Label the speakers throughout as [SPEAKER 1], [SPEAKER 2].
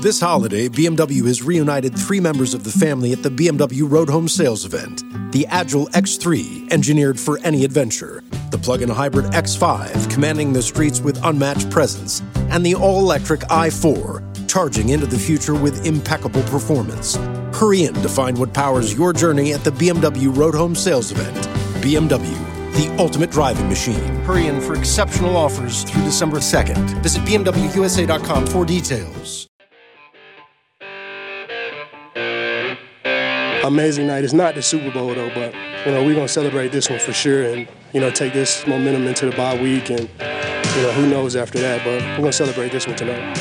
[SPEAKER 1] This holiday, BMW has reunited 3 members of the family at the BMW Road Home Sales event. The Agile X3, engineered for any adventure. The plug-in hybrid X5, commanding the streets with unmatched presence. And the all-electric i4, charging into the future with impeccable performance. Hurry in to find what powers your journey at the BMW Road Home Sales event. BMW, the ultimate driving machine. Hurry in for exceptional offers through December 2nd. Visit BMWUSA.com for details.
[SPEAKER 2] Amazing night. It's not the Super Bowl, though, but, we're going to celebrate this one for sure and, take this momentum into the bye week and, who knows after that, but we're going to celebrate this one tonight.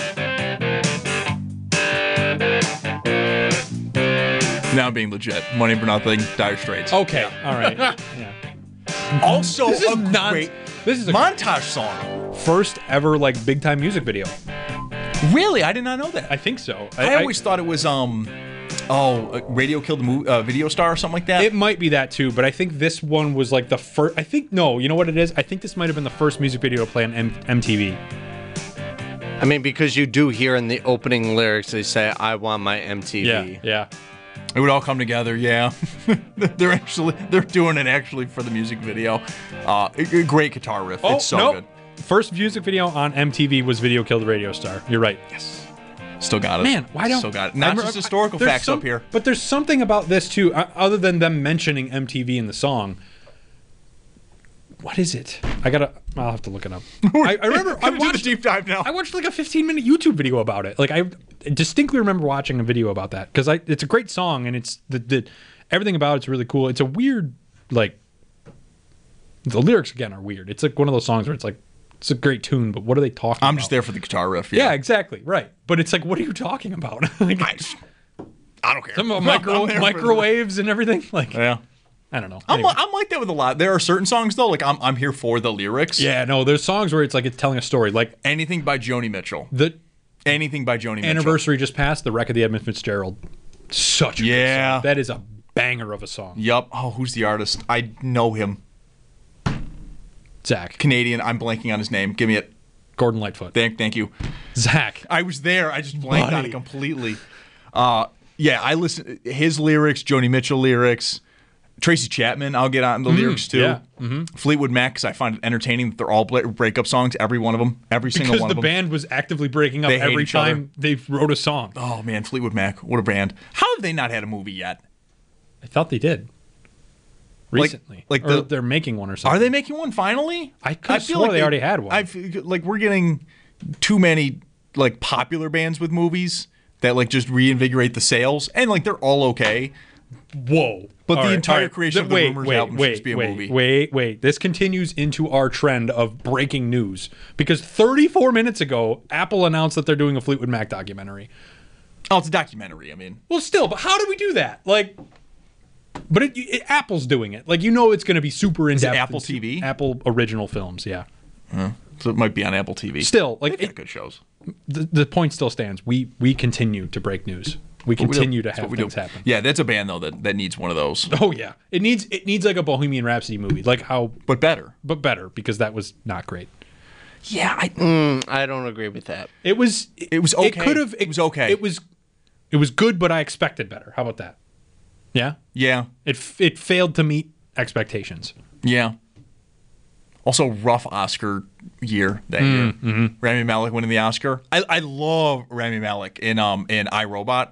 [SPEAKER 3] Now being legit. Money for Nothing, Dire Straits.
[SPEAKER 4] Okay, all right. Yeah.
[SPEAKER 3] Also,
[SPEAKER 4] this is
[SPEAKER 3] great
[SPEAKER 4] this is a
[SPEAKER 3] montage song.
[SPEAKER 4] First ever big time music video.
[SPEAKER 3] Really, I did not know that.
[SPEAKER 4] I think so.
[SPEAKER 3] I always thought it was Radio Killed the Video Star or something like that.
[SPEAKER 4] It might be that too, but I think this one was the first. I think no, you know what it is? I think this might have been the first music video to play on MTV.
[SPEAKER 5] I mean, because you do hear in the opening lyrics they say, "I want my MTV."
[SPEAKER 4] Yeah.
[SPEAKER 3] It would all come together, yeah. They're doing it actually for the music video. A great guitar riff. It's so good.
[SPEAKER 4] First music video on MTV was Video Killed the Radio Star. You're right.
[SPEAKER 3] Yes. Still got it.
[SPEAKER 4] Man, why don't...
[SPEAKER 3] Still got it. Not just historical facts up here.
[SPEAKER 4] But there's something about this, too, other than them mentioning MTV in the song. What is it? I'll have to look it up. I remember... I watched
[SPEAKER 3] the deep dive now.
[SPEAKER 4] I watched a 15-minute YouTube video about it. I distinctly remember watching a video about that. Because it's a great song, and it's... everything about it's really cool. It's a weird, the lyrics, again, are weird. It's one of those songs where it's a great tune, but what are they talking about?
[SPEAKER 3] I'm just there for the guitar riff.
[SPEAKER 4] Yeah, exactly. Right. But it's what are you talking about?
[SPEAKER 3] I don't care.
[SPEAKER 4] Some microwaves and everything.
[SPEAKER 3] Yeah.
[SPEAKER 4] I don't know.
[SPEAKER 3] Anyway. I'm like that with a lot. There are certain songs, though, I'm here for the lyrics.
[SPEAKER 4] Yeah, no, there's songs where it's telling a story.
[SPEAKER 3] Anything by Joni Mitchell.
[SPEAKER 4] Anything
[SPEAKER 3] by Joni Mitchell.
[SPEAKER 4] Anniversary just passed, The Wreck of the Edmund Fitzgerald. Such a good song. That is a banger of a song.
[SPEAKER 3] Yup. Oh, who's the artist? I know him.
[SPEAKER 4] Zach.
[SPEAKER 3] Canadian. I'm blanking on his name. Give me it.
[SPEAKER 4] Gordon Lightfoot.
[SPEAKER 3] Thank you.
[SPEAKER 4] Zach.
[SPEAKER 3] I was there. I just blanked on it completely. Yeah, I listen. His lyrics, Joni Mitchell lyrics, Tracy Chapman. I'll get on the lyrics too.
[SPEAKER 4] Yeah. Mm-hmm.
[SPEAKER 3] Fleetwood Mac, because I find it entertaining that they're all breakup songs. Every one of them. Every single one of them.
[SPEAKER 4] Because the band was actively breaking up every time they wrote a song.
[SPEAKER 3] Oh man, Fleetwood Mac. What a band. How have they not had a movie yet?
[SPEAKER 4] I thought they did. Recently. Or they're making one or something.
[SPEAKER 3] Are they making one finally?
[SPEAKER 4] I feel they already had one.
[SPEAKER 3] We're getting too many popular bands with movies that just reinvigorate the sales, and they're all okay.
[SPEAKER 4] Whoa.
[SPEAKER 3] But the entire creation of the Rumors album should just be a movie.
[SPEAKER 4] Wait. This continues into our trend of breaking news. Because 34 minutes ago, Apple announced that they're doing a Fleetwood Mac documentary.
[SPEAKER 3] Oh, it's a documentary, I mean.
[SPEAKER 4] Well, still, but how did we do that? But Apple's doing it. It's going to be super in-depth.
[SPEAKER 3] Is it Apple TV?
[SPEAKER 4] Apple original films, yeah.
[SPEAKER 3] So it might be on Apple TV.
[SPEAKER 4] Still,
[SPEAKER 3] they got good shows.
[SPEAKER 4] The point still stands. We continue to break news. We continue to have things happen.
[SPEAKER 3] Yeah, that's a band though that needs one of those.
[SPEAKER 4] Oh yeah, it needs a Bohemian Rhapsody movie,
[SPEAKER 3] but better,
[SPEAKER 4] because that was not great.
[SPEAKER 5] Yeah, I don't agree with that.
[SPEAKER 3] It was okay.
[SPEAKER 4] It was okay. It was good, but I expected better. How about that? Yeah.
[SPEAKER 3] Yeah.
[SPEAKER 4] It failed to meet expectations.
[SPEAKER 3] Yeah. Also, rough Oscar year that year. Mm-hmm. Rami Malek winning the Oscar. I love Rami Malek in iRobot.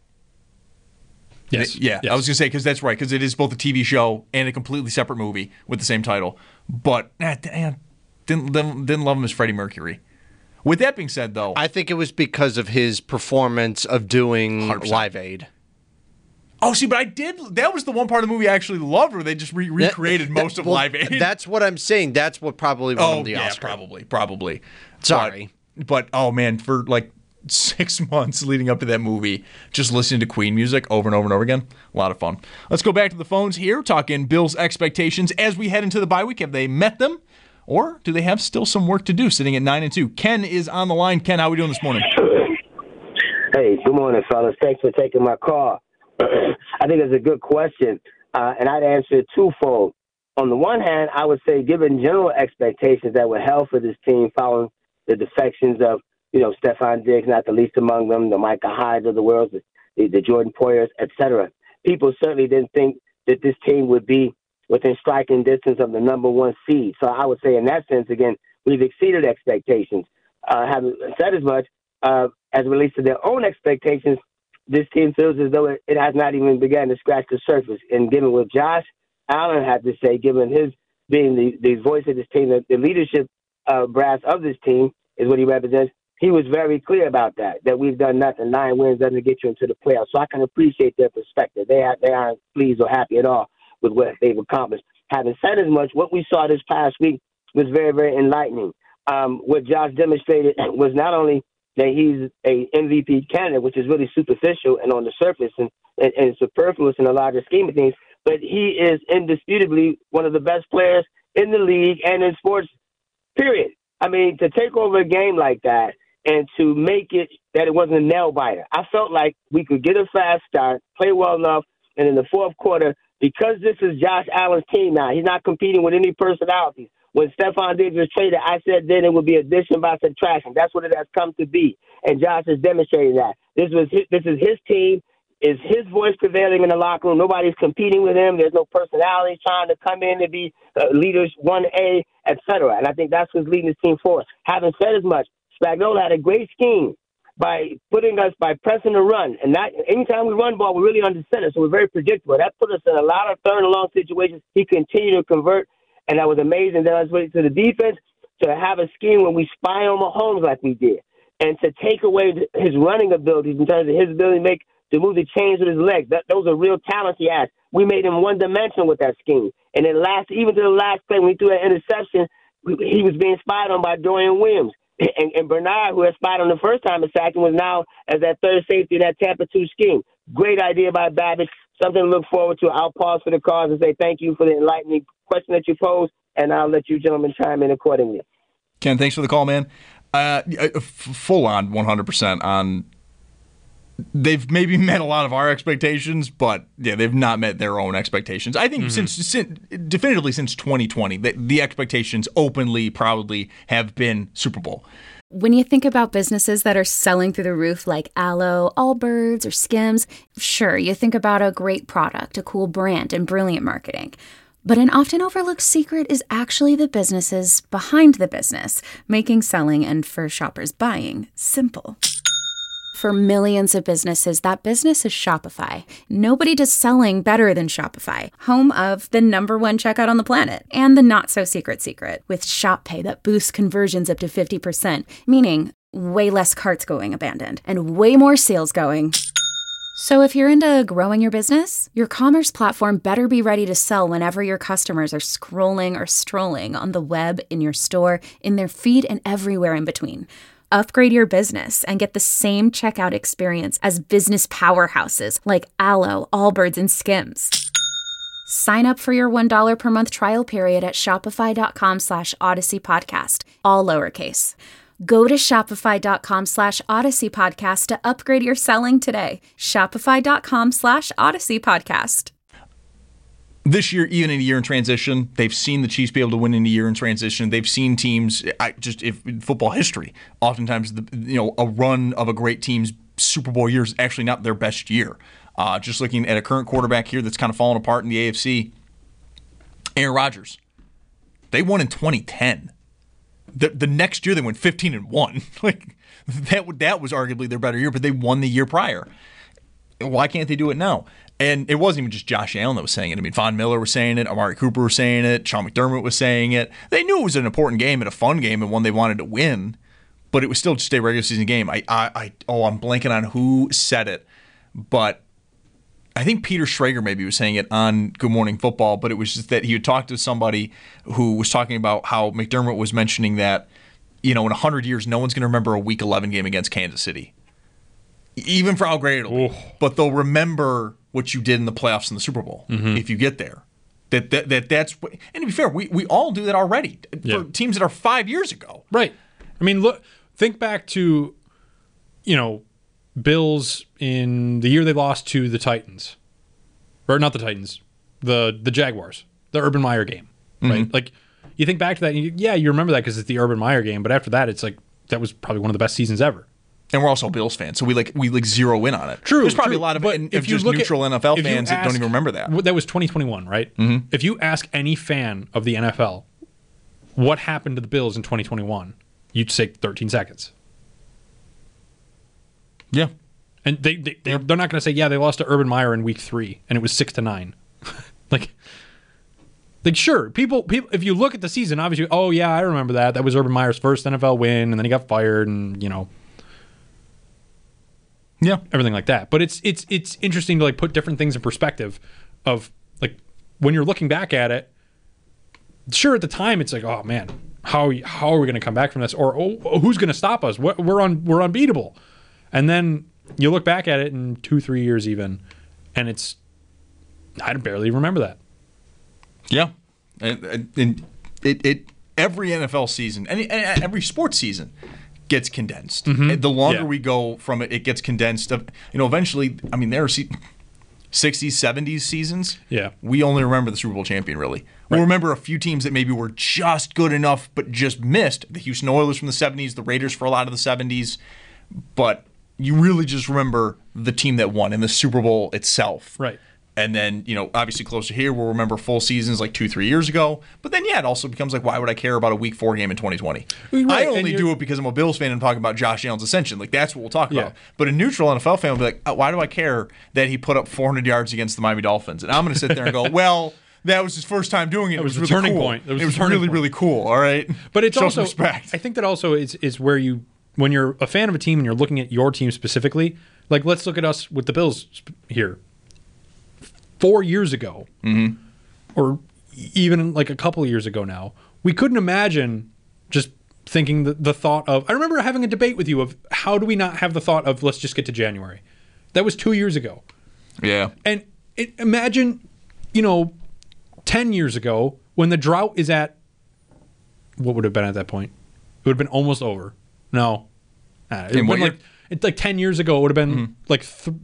[SPEAKER 4] Yes.
[SPEAKER 3] Yes. I was gonna say because that's right, because it is both a TV show and a completely separate movie with the same title. But didn't love him as Freddie Mercury. With that being said, though,
[SPEAKER 5] I think it was because of his performance of doing 100%. Live Aid.
[SPEAKER 3] Oh, see, but I did. That was the one part of the movie I actually loved, where they just recreated most of Live Aid.
[SPEAKER 5] That's what I'm saying. That's what probably won the Oscar.
[SPEAKER 3] Probably.
[SPEAKER 5] Sorry,
[SPEAKER 3] but oh man, for 6 months leading up to that movie, just listening to Queen music over and over and over again, a lot of fun. Let's go back to the phones here, talking Bills' expectations as we head into the bye week. Have they met them, or do they have still some work to do? Sitting at 9-2, Ken is on the line. Ken, how are we doing this morning?
[SPEAKER 6] Hey, good morning, fellas. Thanks for taking my call. I think it's a good question, and I'd answer it twofold. On the one hand, I would say given general expectations that were held for this team following the defections of Stephon Diggs, not the least among them, the Micah Hydes of the world, the Jordan Poyers, etc. People certainly didn't think that this team would be within striking distance of the number one seed. So I would say in that sense, again, we've exceeded expectations. Having said as much, as it relates to their own expectations, this team feels as though it has not even begun to scratch the surface. And given what Josh Allen had to say, given his being the voice of this team, the leadership brass of this team is what he represents, he was very clear about that we've done nothing. 9 wins doesn't get you into the playoffs. So I can appreciate their perspective. They aren't pleased or happy at all with what they've accomplished. Having said as much, what we saw this past week was very, very enlightening. What Josh demonstrated was not only that he's a MVP candidate, which is really superficial and on the surface and superfluous in a larger scheme of things, but he is indisputably one of the best players in the league and in sports, period. I mean, to take over a game like that and to make it that it wasn't a nail-biter, I felt like we could get a fast start, play well enough, and in the fourth quarter, because this is Josh Allen's team now, he's not competing with any personalities. When Stephon Diggs was traded, I said then it would be addition by subtraction. That's what it has come to be, and Josh is demonstrating that. This is his team. Is his voice prevailing in the locker room? Nobody's competing with him. There's no personalities trying to come in to be leaders 1A, etc. And I think that's what's leading this team forward. Having said as much, Spagnuolo had a great scheme by pressing the run. And that anytime we run ball, we're really under center, so we're very predictable. That put us in a lot of third and long situations. He continued to convert, and that was amazing. Then I was waiting to the defense to have a scheme when we spy on Mahomes like we did, and to take away his running abilities in terms of his ability to move the chains with his legs. Those are real talents he has. We made him one-dimensional with that scheme. And it lasted even to the last play when he threw that interception. He was being spied on by Dorian Williams. And Bernard, who had spied on the first time of sacking, was now as that third safety in that Tampa 2 scheme. Great idea by Babbitt. Something to look forward to. I'll pause for the calls and say thank you for the enlightening question that you posed, and I'll let you gentlemen chime in accordingly.
[SPEAKER 3] Ken, thanks for the call, man. Full on 100% on. They've maybe met a lot of our expectations, but yeah, they've not met their own expectations. I think definitively since 2020, the expectations openly, proudly have been Super Bowl.
[SPEAKER 7] When you think about businesses that are selling through the roof like Aloe, Allbirds, or Skims, sure, you think about a great product, a cool brand, and brilliant marketing. But an often overlooked secret is actually the businesses behind the business, making selling and for shoppers buying simple. For millions of businesses, that business is Shopify. Nobody does selling better than Shopify, home of the #1 checkout on the planet, and the not-so-secret secret, with Shop Pay that boosts conversions up to 50%, meaning way less carts going abandoned, and way more sales going. So if you're into growing your business, your commerce platform better be ready to sell whenever your customers are scrolling or strolling on the web, in your store, in their feed, and everywhere in between. Upgrade your business and get the same checkout experience as business powerhouses like Aloe, Allbirds, and Skims. Sign up for your $1 per month trial period at shopify.com/Odyssey Podcast, all lowercase. Go to shopify.com/Odyssey Podcast to upgrade your selling today. Shopify.com/Odyssey Podcast.
[SPEAKER 3] This year, even in a year in transition, they've seen the Chiefs be able to win in a year in transition. They've seen teams, if in football history, oftentimes a run of a great team's Super Bowl year is actually not their best year. Just looking at a current quarterback here that's kind of fallen apart in the AFC, Aaron Rodgers. They won in 2010. The next year they went 15-1. Like that was arguably their better year, but they won the year prior. Why can't they do it now? And it wasn't even just Josh Allen that was saying it. I mean, Von Miller was saying it. Amari Cooper was saying it. Sean McDermott was saying it. They knew it was an important game and a fun game and one they wanted to win, but it was still just a regular season game. I'm blanking on who said it, but I think Peter Schrager maybe was saying it on Good Morning Football, but it was just that he had talked to somebody who was talking about how McDermott was mentioning that, in 100 years, no one's going to remember a Week 11 game against Kansas City, even for how great it'll be. But they'll remember what you did in the playoffs in the Super Bowl if you get there. That's and to be fair, we all do that already for teams that are 5 years ago.
[SPEAKER 4] Right. I mean, look, think back to, Bills in the year they lost to the Titans. Or not the Titans, the Jaguars, the Urban Meyer game, right? Like, you think back to that, and you remember that because it's the Urban Meyer game, but after that, it's like that was probably one of the best seasons ever.
[SPEAKER 3] And we're also Bills fans, so we zero in on it.
[SPEAKER 4] True.
[SPEAKER 3] There's probably
[SPEAKER 4] true.
[SPEAKER 3] a lot of
[SPEAKER 4] But if you
[SPEAKER 3] just
[SPEAKER 4] look
[SPEAKER 3] neutral NFL fans that don't even remember that.
[SPEAKER 4] That was 2021, right? Mm-hmm. If you ask any fan of the NFL what happened to the Bills in 2021, you'd say 13 seconds.
[SPEAKER 3] Yeah.
[SPEAKER 4] And they're not going to say, yeah, they lost to Urban Meyer in week 3, and it was 6-9. like sure, people. If you look at the season, obviously, oh yeah, I remember that. That was Urban Meyer's first NFL win, and then he got fired, and
[SPEAKER 3] yeah,
[SPEAKER 4] everything like that. But it's interesting to like put different things in perspective of like when you're looking back at it. Sure, at the time, it's like, oh man, how are we going to come back from this? Or who's going to stop us? We're unbeatable. And then you look back at it in 2-3 years even, and I barely remember that.
[SPEAKER 3] Yeah, and every NFL season, every sports season gets condensed. Mm-hmm. The longer we go from it, it gets condensed. Eventually, I mean, there are 60s, 70s seasons.
[SPEAKER 4] Yeah,
[SPEAKER 3] we only remember the Super Bowl champion. Really, we'll remember a few teams that maybe were just good enough, but just missed. The Houston Oilers from the 70s, the Raiders for a lot of the 70s, but you really just remember the team that won in the Super Bowl itself.
[SPEAKER 4] Right.
[SPEAKER 3] And then, obviously closer here, we'll remember full seasons like 2-3 years ago. But then, it also becomes like, why would I care about a Week 4 game in 2020? Right. I only do it because I'm a Bills fan and talking about Josh Allen's ascension. Like, that's what we'll talk about. But a neutral NFL fan will be like, why do I care that he put up 400 yards against the Miami Dolphins? And I'm going to sit there and go, well, that was his first time doing it. It was really
[SPEAKER 4] turning
[SPEAKER 3] cool.
[SPEAKER 4] Point.
[SPEAKER 3] It was really, really cool. All right.
[SPEAKER 4] But it's
[SPEAKER 3] Show
[SPEAKER 4] also,
[SPEAKER 3] some respect.
[SPEAKER 4] I think that also is where when you're a fan of a team and you're looking at your team specifically, like let's look at us with the Bills here. 4 years ago, or even like a couple of years ago now, we couldn't imagine just thinking the thought of, I remember having a debate with you of how do we not have the thought of let's just get to January. That was 2 years ago.
[SPEAKER 3] Yeah.
[SPEAKER 4] And imagine, 10 years ago when the drought is at, what would it have been at that point? It would have been almost over. No. It would have been like 10 years ago, it would have been like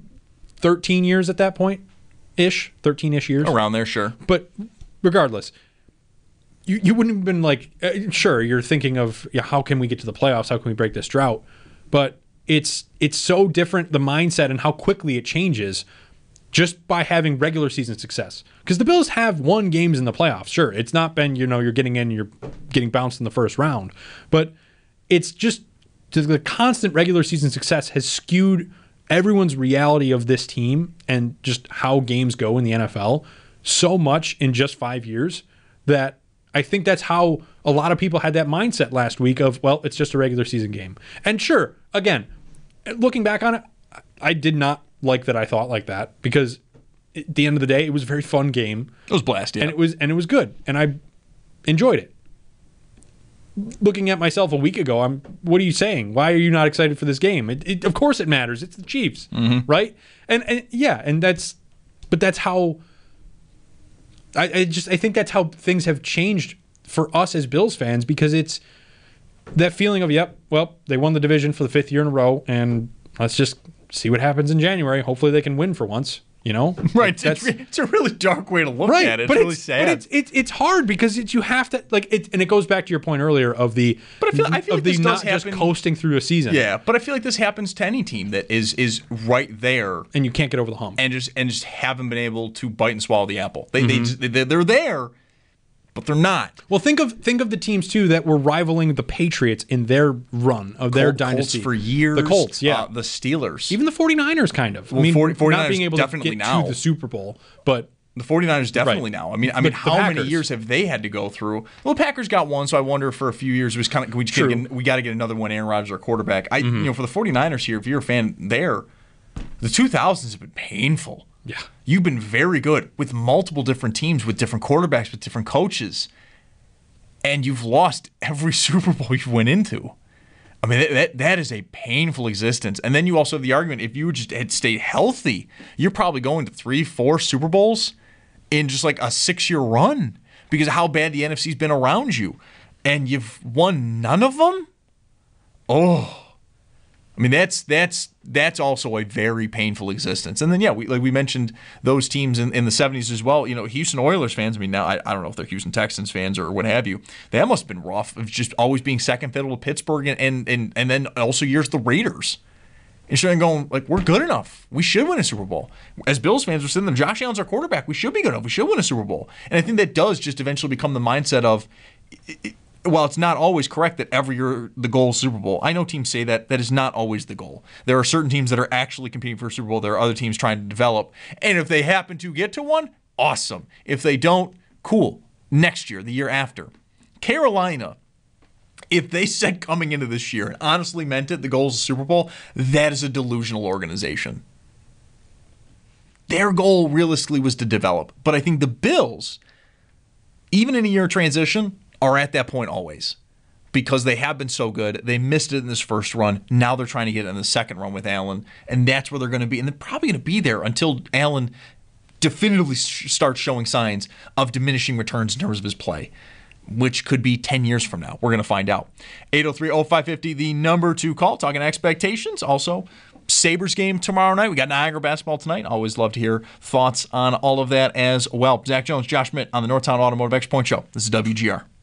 [SPEAKER 4] 13 years at that point. 13-ish years.
[SPEAKER 3] Around there, sure.
[SPEAKER 4] But regardless, you wouldn't have been like, sure, you're thinking of how can we get to the playoffs? How can we break this drought? But it's so different, the mindset and how quickly it changes just by having regular season success. Because the Bills have won games in the playoffs. Sure, it's not been, you're getting in, you're getting bounced in the first round. But it's just the constant regular season success has skewed everyone's reality of this team and just how games go in the NFL so much in just 5 years that I think that's how a lot of people had that mindset last week of, well, it's just a regular season game. And sure, again, looking back on it, I did not like that I thought like that because at the end of the day, it was a very fun game.
[SPEAKER 3] It was blast, yeah.
[SPEAKER 4] And it was good. And I enjoyed it. Looking at myself a week ago, what are you saying? Why are you not excited for this game? Of course it matters. It's the Chiefs, right? And that's how I think that's how things have changed for us as Bills fans because it's that feeling of, they won the division for the 5th year in a row, and let's just see what happens in January. Hopefully they can win for once.
[SPEAKER 3] Right. It's a really dark way to look at it. It's really sad.
[SPEAKER 4] But it's hard because you have to and it goes back to your point earlier of the. But I feel like this not just coasting through a season.
[SPEAKER 3] Yeah, but I feel like this happens to any team that is right there,
[SPEAKER 4] and you can't get over the hump,
[SPEAKER 3] and just haven't been able to bite and swallow the apple. They're there, but they're not.
[SPEAKER 4] Well, think of the teams too that were rivaling the Patriots in their run of their dynasty
[SPEAKER 3] Colts for years.
[SPEAKER 4] The Colts, yeah,
[SPEAKER 3] the Steelers,
[SPEAKER 4] even the 49ers, kind of.
[SPEAKER 3] Well, 49ers
[SPEAKER 4] not being able to get
[SPEAKER 3] now.
[SPEAKER 4] to the Super Bowl, but
[SPEAKER 3] the 49ers definitely now. I mean, how many years have they had to go through? Well, the Packers got one, so I wonder for a few years it was kind of we got to get another one. Aaron Rodgers, our quarterback. For the 49ers here, if you're a fan there, the 2000s have been painful.
[SPEAKER 4] Yeah.
[SPEAKER 3] You've been very good with multiple different teams, with different quarterbacks, with different coaches, and you've lost every Super Bowl you went into. I mean, that is a painful existence. And then you also have the argument, if you just had stayed healthy, you're probably going to 3-4 Super Bowls in just like a 6-year run because of how bad the NFC's been around you. And you've won none of them? Oh. I mean, that's also a very painful existence. And then, yeah, we mentioned those teams in the 70s as well. You know, Houston Oilers fans, I mean, now I don't know if they're Houston Texans fans or what have you. That must have been rough of just always being second fiddle to Pittsburgh and then also years the Raiders. And sitting going, like, we're good enough. We should win a Super Bowl. As Bills fans, we're sitting there, Josh Allen's our quarterback. We should be good enough. We should win a Super Bowl. And I think that does just eventually become the mindset of, while it's not always correct that every year the goal is Super Bowl, I know teams say that is not always the goal. There are certain teams that are actually competing for a Super Bowl. There are other teams trying to develop. And if they happen to get to one, awesome. If they don't, cool. Next year, the year after. Carolina, if they said coming into this year and honestly meant it, the goal is a Super Bowl, that is a delusional organization. Their goal realistically was to develop. But I think the Bills, even in a year of transition, are at that point always. Because they have been so good. They missed it in this first run. Now they're trying to get it in the second run with Allen. And that's where they're going to be. And they're probably going to be there until Allen definitively starts showing signs of diminishing returns in terms of his play, which could be 10 years from now. We're going to find out. 803-0550, the number to call. Talking expectations. Also, Sabres game tomorrow night. We got Niagara basketball tonight. Always love to hear thoughts on all of that as well. Zach Jones, Josh Schmidt on the Northtown Automotive X Point Show. This is WGR.